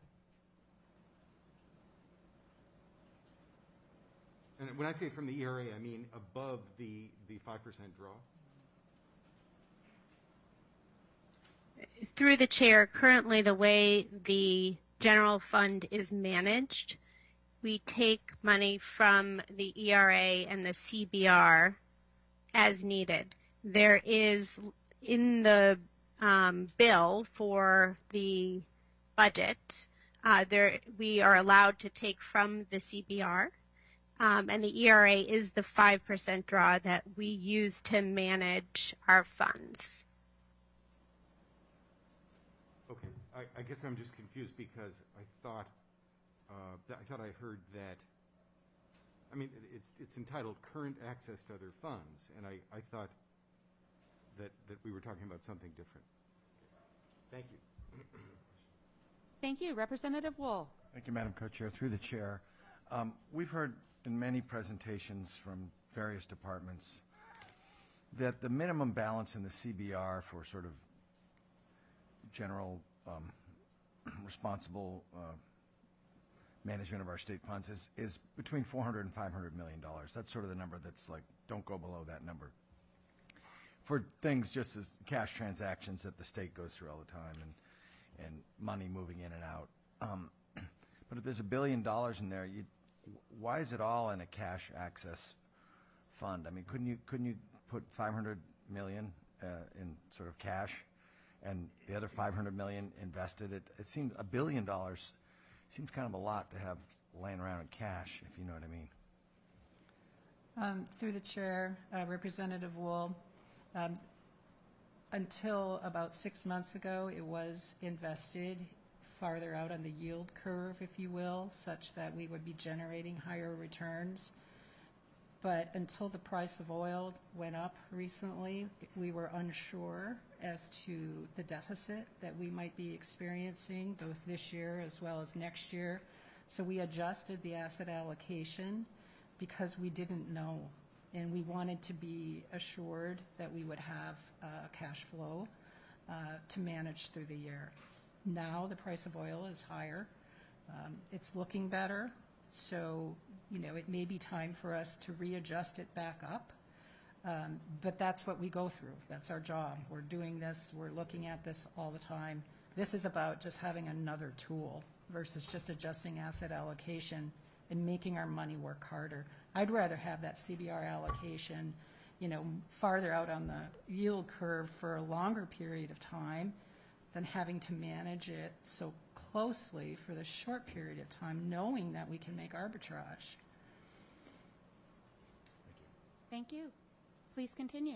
And when I say from the E R A, I mean above the, the five percent draw? Through the chair, currently the way the general fund is managed, we take money from the E R A and the C B R as needed. There is in the um, bill for the budget, uh, there we are allowed to take from the C B R, um, and the E R A is the five percent draw that we use to manage our funds. Okay, I, I guess I'm just confused because I thought uh, that, I thought I heard that. I mean, it's it's entitled current access to other funds, and I, I thought that that we were talking about something different. Thank you. Thank you, Representative Wool. Thank you, Madam Co-Chair. Through the chair, um, we've heard in many presentations from various departments that the minimum balance in the C B R for sort of general um, responsible uh, management of our state funds is, is between four hundred and five hundred million dollars. That's sort of the number that's like, don't go below that number. For things just as cash transactions that the state goes through all the time and, and money moving in and out. Um, but if there's a billion dollars in there, you, why is it all in a cash access fund? I mean, couldn't you, couldn't you put five hundred million uh, in sort of cash and the other five hundred million invested? It, it seems a billion dollars seems kind of a lot to have laying around in cash, if you know what I mean. Um, through the chair, uh, Representative Wool, um, until about six months ago, it was invested farther out on the yield curve, if you will, such that we would be generating higher returns. But until the price of oil went up recently, we were unsure as to the deficit that we might be experiencing both this year as well as next year. So we adjusted the asset allocation because we didn't know, and we wanted to be assured that we would have uh, cash flow. uh, to manage through the year. Now the price of oil is higher. Um, it's looking better. So, you know, it may be time for us to readjust it back up. Um, but that's what we go through. That's our job. We're doing this. We're looking at this all the time. This is about just having another tool versus just adjusting asset allocation and making our money work harder. I'd rather have that C B R allocation, you know, farther out on the yield curve for a longer period of time than having to manage it so closely for the short period of time, knowing that we can make arbitrage. Thank you. Please continue.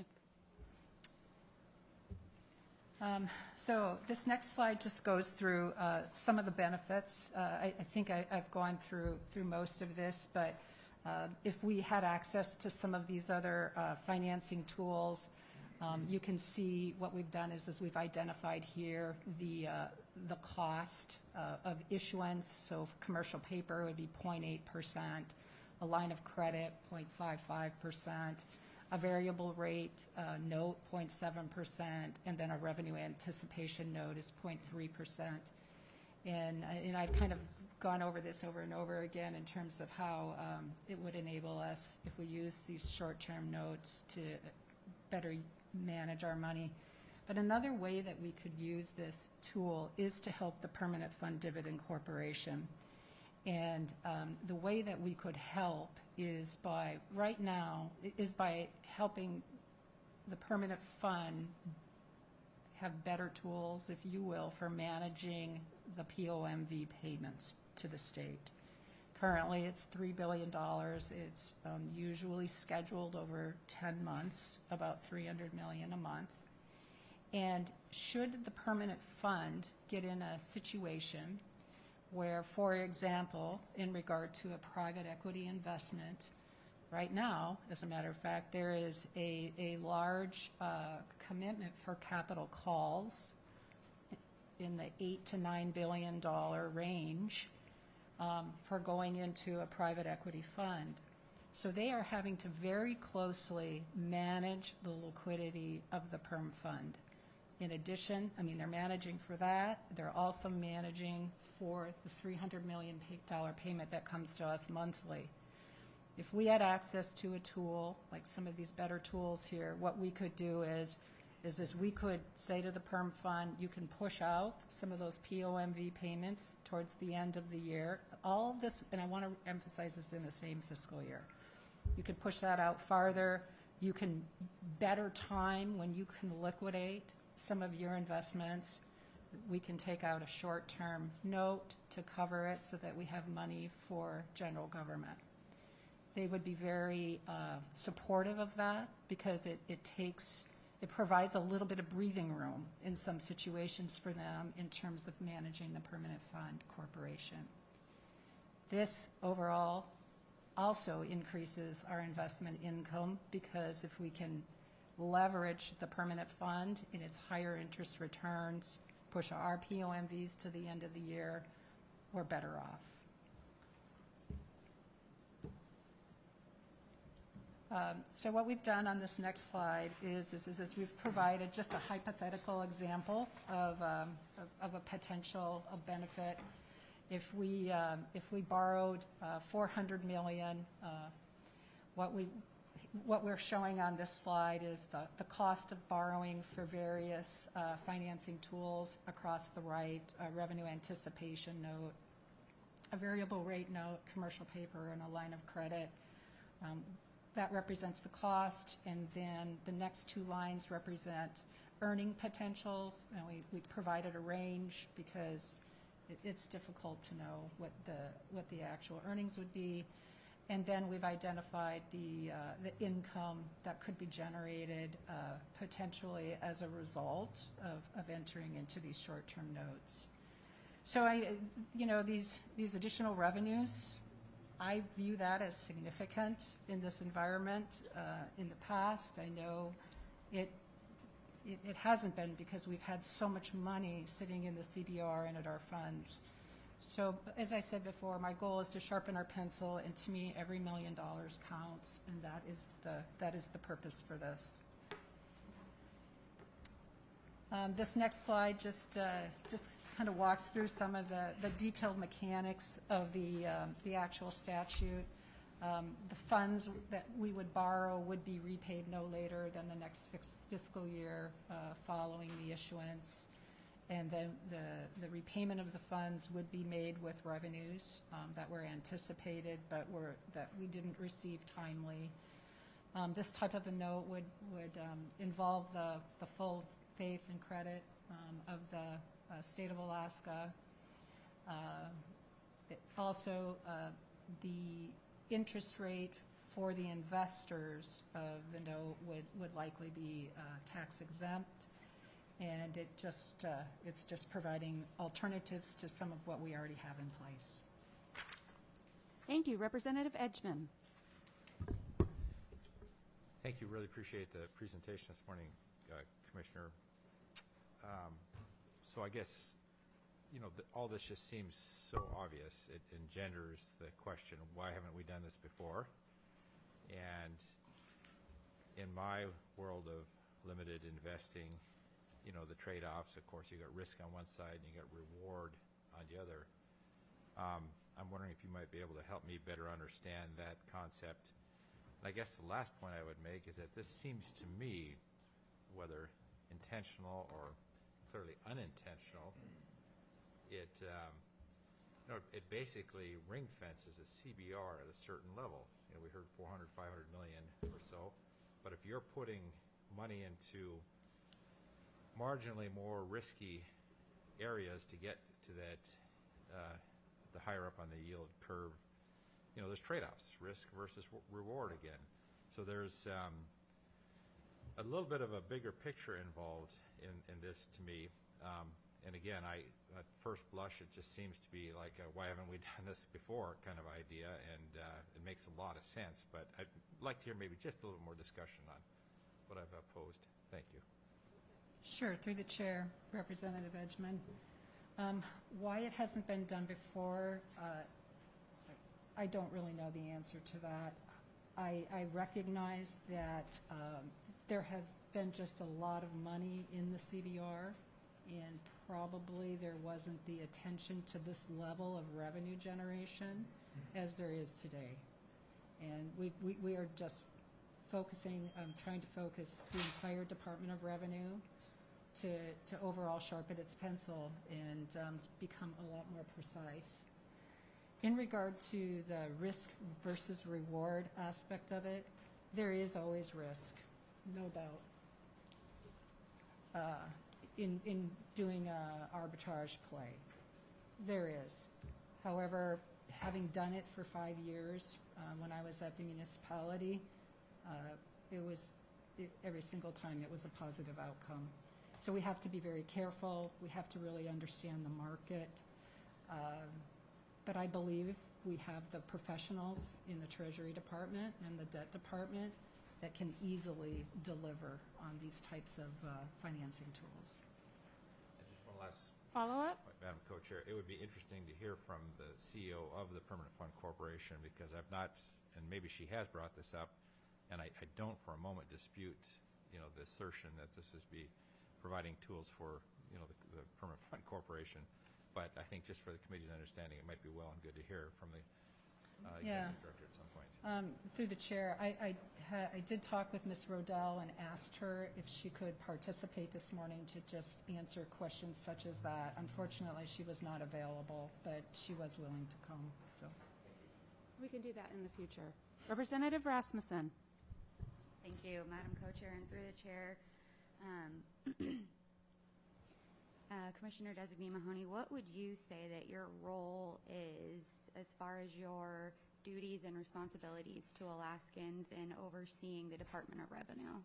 Um, so this next slide just goes through uh, some of the benefits. Uh, I, I think I, I've gone through through most of this, but uh, if we had access to some of these other uh, financing tools, um, you can see what we've done is, is we've identified here the uh, the cost uh, of issuance. So commercial paper would be zero point eight percent, a line of credit zero point five five percent. A variable rate uh, note, zero point seven percent, and then a revenue anticipation note is zero point three percent. And, and I've kind of gone over this over and over again in terms of how um, it would enable us, if we use these short-term notes, to better manage our money. But another way that we could use this tool is to help the Permanent Fund Dividend Corporation. And um, the way that we could help is by, right now, is by helping the permanent fund have better tools, if you will, for managing the P O M V payments to the state. Currently, it's three billion dollars. It's um, usually scheduled over ten months, about three hundred million dollars a month. And should the permanent fund get in a situation where, for example, in regard to a private equity investment, right now, as a matter of fact, there is a, a large uh, commitment for capital calls in the eight to nine billion dollar range um, for going into a private equity fund. So they are having to very closely manage the liquidity of the perm fund. In addition, I mean, they're managing for that. They're also managing for the three hundred million dollars payment that comes to us monthly. If we had access to a tool, like some of these better tools here, what we could do is, is, is we could say to the perm fund, you can push out some of those P O M V payments towards the end of the year. All of this, and I want to emphasize this, in the same fiscal year. You could push that out farther. You can better time when you can liquidate some of your investments. We can take out a short-term note to cover it so that we have money for general government. They would be very uh, supportive of that because it, it takes, it provides a little bit of breathing room in some situations for them in terms of managing the permanent fund corporation. This overall also increases our investment income because if we can leverage the permanent fund in its higher interest returns, push our P O M Vs to the end of the year, we're better off. Um, so what we've done on this next slide is, is, is, is we've provided just a hypothetical example of, um, of, of a potential of benefit. If we, um, if we borrowed uh, four hundred million dollars, uh, what we What we're showing on this slide is the, the cost of borrowing for various uh, financing tools across the right, a revenue anticipation note, a variable rate note, commercial paper, and a line of credit. Um, that represents the cost, and then the next two lines represent earning potentials. And we, we provided a range because it, it's difficult to know what the, what the actual earnings would be. And then we've identified the, uh, the income that could be generated uh, potentially as a result of, of entering into these short-term notes. So I, you know, these, these additional revenues, I view that as significant in this environment. Uh, in the past, I know it, it, it hasn't been because we've had so much money sitting in the C B R and at our funds. So, as I said before, my goal is to sharpen our pencil, and to me, every million dollars counts, and that is the that is the purpose for this. Um, This next slide just, uh, just kind of walks through some of the, the detailed mechanics of the, um, the actual statute. Um, The funds that we would borrow would be repaid no later than the next fix- fiscal year uh, following the issuance. And then the, the repayment of the funds would be made with revenues um, that were anticipated but were, that we didn't receive timely. Um, This type of a note would, would um, involve the, the full faith and credit um, of the uh, state of Alaska. Uh, it Also, uh, the interest rate for the investors of the note would, would likely be uh, tax exempt. And it just, uh, it's just providing alternatives to some of what we already have in place. Thank you. Representative Edgman. Thank you. Really appreciate the presentation this morning, uh, Commissioner. Um, so I guess, you know, the, all this just seems so obvious. It engenders the question, why haven't we done this before? And in my world of limited investing, you know, the trade-offs, of course, you got risk on one side and you got reward on the other. Um, I'm wondering if you might be able to help me better understand that concept. And I guess the last point I would make is that this seems to me, whether intentional or clearly unintentional, it um, you know, it basically ring fences a C B R at a certain level. You know, we heard four hundred, five hundred million or so, but if you're putting money into marginally more risky areas to get to that, uh, the higher up on the yield curve, you know, there's trade-offs, risk versus w- reward again. So there's um, a little bit of a bigger picture involved in, in this to me. Um, and again, I at first blush, it just seems to be like a, why haven't we done this before kind of idea, and uh, it makes a lot of sense. But I'd like to hear maybe just a little more discussion on what I've posed. Thank you. Sure, through the chair, Representative Edgman. Um, why it hasn't been done before, uh, I don't really know the answer to that. I, I recognize that um, there has been just a lot of money in the C B R, and probably there wasn't the attention to this level of revenue generation as there is today. And we, we, we are just focusing, um, trying to focus the entire Department of Revenue to, to overall sharpen its pencil and um, become a lot more precise. In regard to the risk versus reward aspect of it, there is always risk, no doubt, uh, in, in doing a arbitrage play. There is. However, having done it for five years, uh, when I was at the municipality, uh, it was, it, every single time it was a positive outcome. So we have to be very careful. We have to really understand the market. Uh, but I believe we have the professionals in the Treasury Department and the Debt Department that can easily deliver on these types of uh, financing tools. And just one last follow-up, Madam Co-Chair. It would be interesting to hear from the C E O of the Permanent Fund Corporation, because I've not, and maybe she has brought this up, and I, I don't for a moment dispute, you know, the assertion that this is be providing tools for, you know, the, the Permanent Fund Corporation. But I think just for the committee's understanding, it might be well and good to hear from the uh, executive Yeah. director at some point. Um, through the chair, I, I, ha- I did talk with Miz Rodell and asked her if she could participate this morning to just answer questions such as that. Unfortunately, she was not available, but she was willing to come. So we can do that in the future. Representative Rasmussen. Thank you, Madam Co-Chair, and through the chair. Um, uh, Commissioner Designee Mahoney, what would you say that your role is as far as your duties and responsibilities to Alaskans in overseeing the Department of Revenue?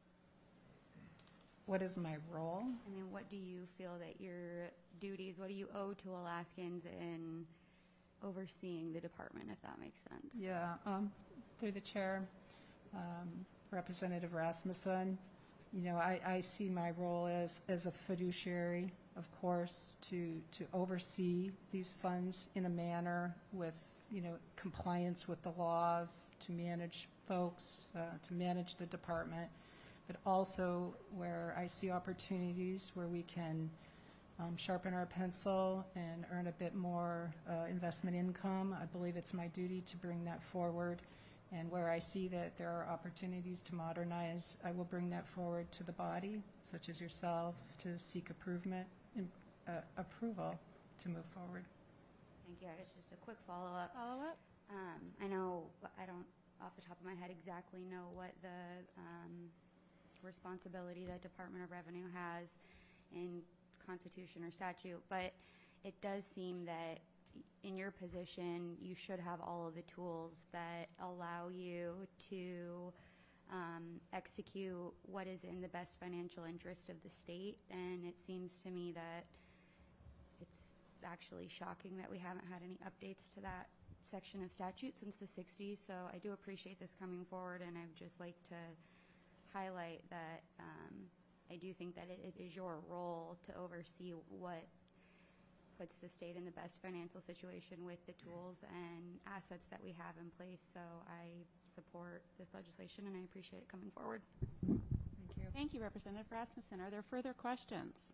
what is my role? I mean, what do you feel that your duties, what do you owe to Alaskans in overseeing the department, if that makes sense? Yeah, um, through the chair, um, Representative Rasmussen, you know, I, I see my role as, as a fiduciary, of course, to, to oversee these funds in a manner with, you know, compliance with the laws, to manage folks, uh, to manage the department. but also where I see opportunities where we can um, sharpen our pencil and earn a bit more uh, investment income. I believe it's my duty to bring that forward. And where I see that there are opportunities to modernize, I will bring that forward to the body, such as yourselves, to seek improvement, uh, approval to move forward. Thank you. I guess just a quick follow-up. Follow-up? Um, I know, I don't, off the top of my head, exactly know what the um, responsibility that Department of Revenue has in Constitution or statute, but it does seem that in your position, you should have all of the tools that allow you to um, execute what is in the best financial interest of the state. And it seems to me that it's actually shocking that we haven't had any updates to that section of statute since the sixties. So I do appreciate this coming forward, and I'd just like to highlight that um, I do think that it, it is your role to oversee what puts the state in the best financial situation with the tools and assets that we have in place. So I support this legislation, and I appreciate it coming forward. Thank you. Thank you, Representative Rasmussen. Are there further questions?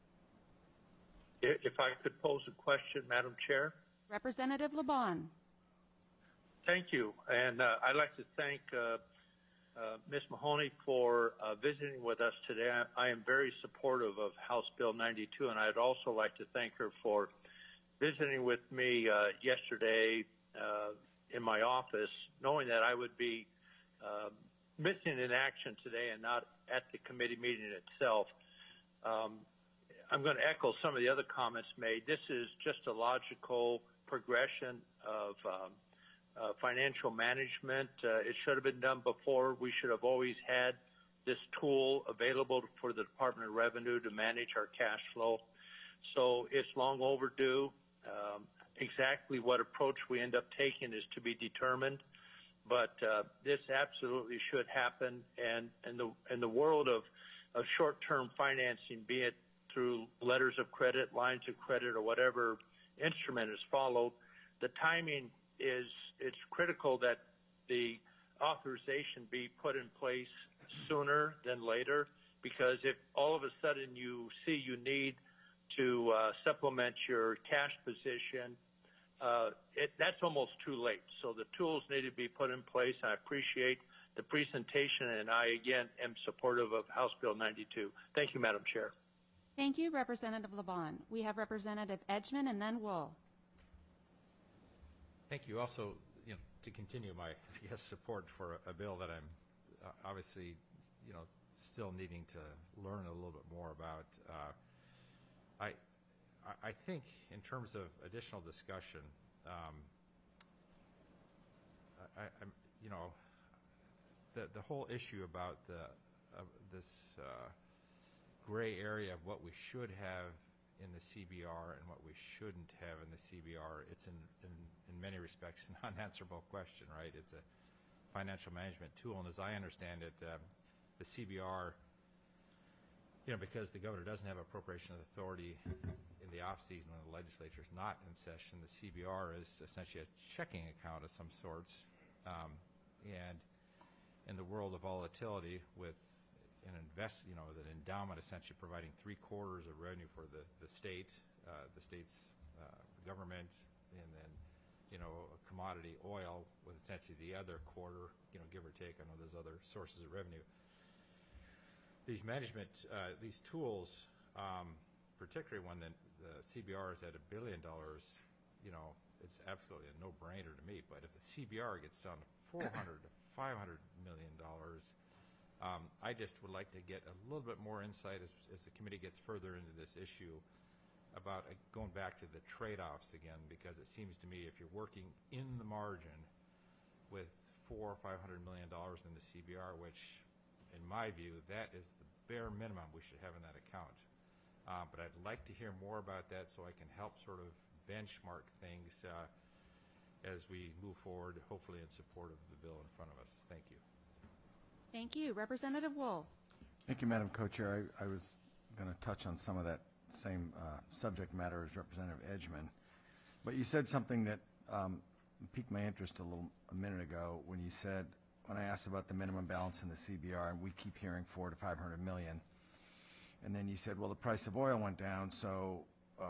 If I could pose a question, Madam Chair. Representative LeBon. Thank you. And uh, I'd like to thank uh, uh, Miz Mahoney for uh, visiting with us today. I, I am very supportive of House Bill ninety-two, and I'd also like to thank her for visiting with me uh, yesterday uh, in my office, knowing that I would be uh, missing in action today and not at the committee meeting itself. Um, I'm going to echo some of the other comments made. This is just a logical progression of um, uh, financial management. Uh, it should have been done before. We should have always had this tool available for the Department of Revenue to manage our cash flow. So it's long overdue. Um, exactly what approach we end up taking is to be determined, but uh, this absolutely should happen. And in the in the world of, of short-term financing, be it through letters of credit, lines of credit, or whatever instrument is followed, the timing is it's critical that the authorization be put in place sooner than later, because if all of a sudden you see you need to uh, supplement your cash position, uh, it, that's almost too late. So the tools need to be put in place. I appreciate the presentation, and I, again, am supportive of House Bill ninety-two. Thank you, Madam Chair. Thank you, Representative LeBon. We have Representative Edgman and then Wool. Thank you. Also, you know, to continue my, I guess, support for a, a bill that I'm uh, obviously, you know, still needing to learn a little bit more about. Uh, I, I think in terms of additional discussion, um, I, I'm, you know, the the whole issue about the uh, this uh, gray area of what we should have in the C B R and what we shouldn't have in the C B R, it's in, in, in many respects an unanswerable question, right? It's a financial management tool, and as I understand it, um, the C B R, you know, because the governor doesn't have appropriation authority in the off-season when the legislature is not in session, the C B R is essentially a checking account of some sorts. Um, and in the world of volatility with an invest, you know, an endowment essentially providing three quarters of revenue for the, the state, uh, the state's uh, government, and then, you know, commodity oil with essentially the other quarter, you know, give or take. I know there's other sources of revenue. These management, uh, these tools, um, particularly when the, the C B R is at a billion dollars, you know, it's absolutely a no-brainer to me. But if the C B R gets down to four hundred to five hundred million dollars, Um, I just would like to get a little bit more insight as, as the committee gets further into this issue about uh, going back to the trade-offs again, because it seems to me if you're working in the margin with four or five hundred million dollars in the C B R, which, in my view, that is the bare minimum we should have in that account. Uh, but I'd like to hear more about that so I can help sort of benchmark things uh, as we move forward, hopefully in support of the bill in front of us. Thank you. Thank you. Representative Wool. Thank you, Madam Co-Chair. I, I was going to touch on some of that same uh, subject matter as Representative Edgman. But you said something that um, piqued my interest a little a minute ago when you said when I asked about the minimum balance in the C B R, and we keep hearing four to five hundred million. And then you said, well, the price of oil went down, so uh,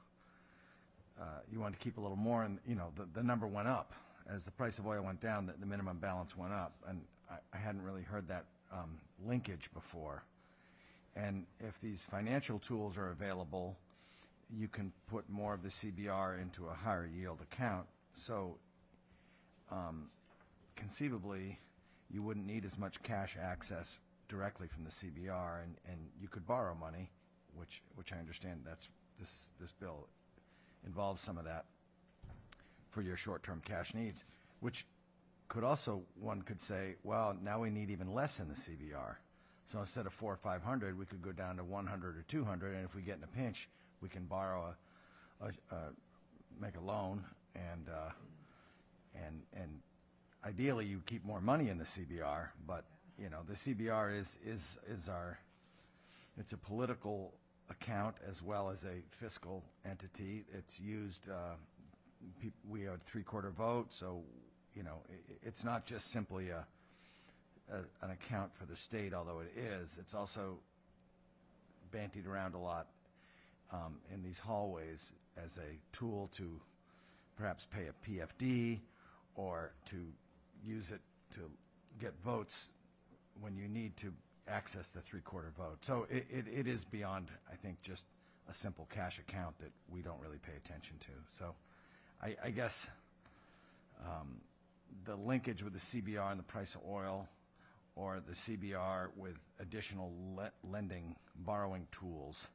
uh, you wanted to keep a little more, and you know the, the number went up. As the price of oil went down, the, the minimum balance went up, and I, I hadn't really heard that um, linkage before. And if these financial tools are available, you can put more of the C B R into a higher yield account. So um, conceivably, you wouldn't need as much cash access directly from the C B R, and, and you could borrow money, which which I understand that's this this bill involves some of that for your short-term cash needs, which could also, one could say, well, now we need even less in the C B R. So instead of four or five hundred, we could go down to one hundred or two hundred, and if we get in a pinch, we can borrow a, a, a make a loan, and uh, and and ideally you keep more money in the C B R, but you know the C B R is is is our it's a political account as well as a fiscal entity. It's used. Uh, pe- we have a three-quarter vote, so you know it, it's not just simply a, a an account for the state, although it is. It's also bantied around a lot um, in these hallways as a tool to perhaps pay a P F D or to use it to get votes when you need to access the three-quarter vote. So it, it, it is beyond, I think, just a simple cash account that we don't really pay attention to. So I, I guess um, the linkage with the C B R and the price of oil, or the C B R with additional le- lending, borrowing tools,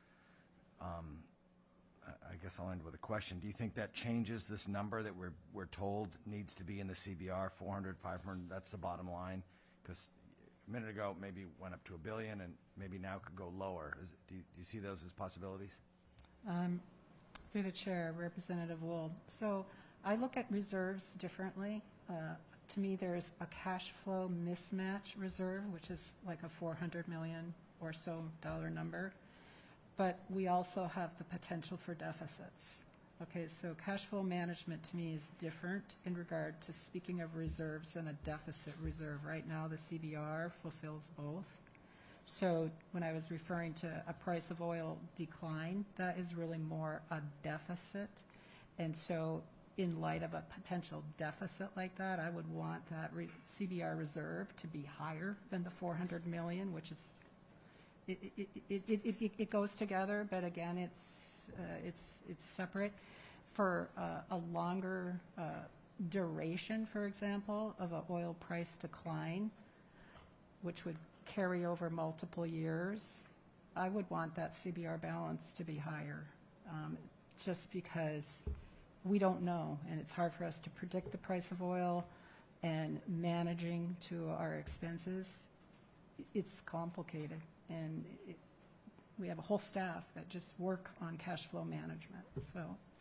um, I guess I'll end with a question. Do you think that changes this number that we're we're told needs to be in the C B R, four hundred, five hundred, that's the bottom line? Because a minute ago maybe went up to a billion, and maybe now could go lower. Is, do, you, do you see those as possibilities? Um, through the chair, Representative Wold. So I look at reserves differently. Uh, to me, there's a cash flow mismatch reserve, which is like a four hundred million or so dollar number. But we also have the potential for deficits. Okay, so cash flow management to me is different in regard to speaking of reserves and a deficit reserve. Right now, the C B R fulfills both. So when I was referring to a price of oil decline, that is really more a deficit. And so in light of a potential deficit like that, I would want that re- C B R reserve to be higher than the four hundred million, which is It, it, it, it, it, it goes together, but again, it's uh, it's it's separate. For uh, a longer uh, duration, for example, of an oil price decline, which would carry over multiple years, I would want that C B R balance to be higher, um, just because we don't know, and it's hard for us to predict the price of oil, and managing to our expenses, it's complicated. And it, we have a whole staff that just work on cash flow management. So,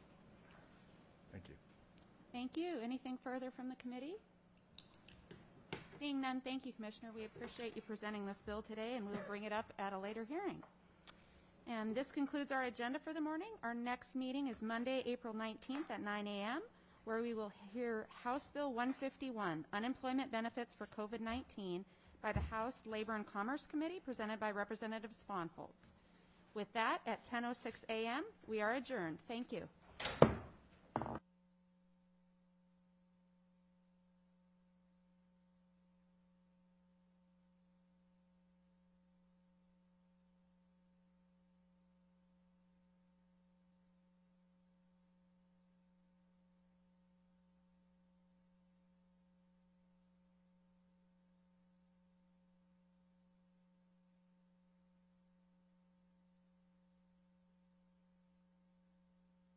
thank you. Thank you. Anything further from the committee? Seeing none, thank you, Commissioner. We appreciate you presenting this bill today, and we'll bring it up at a later hearing. And this concludes our agenda for the morning. Our next meeting is Monday, April nineteenth at nine a.m., where we will hear House Bill one fifty-one, Unemployment Benefits for COVID nineteen, by the House Labor and Commerce Committee, presented by Representative Sponholz. With that, at ten oh six a.m., we are adjourned. Thank you.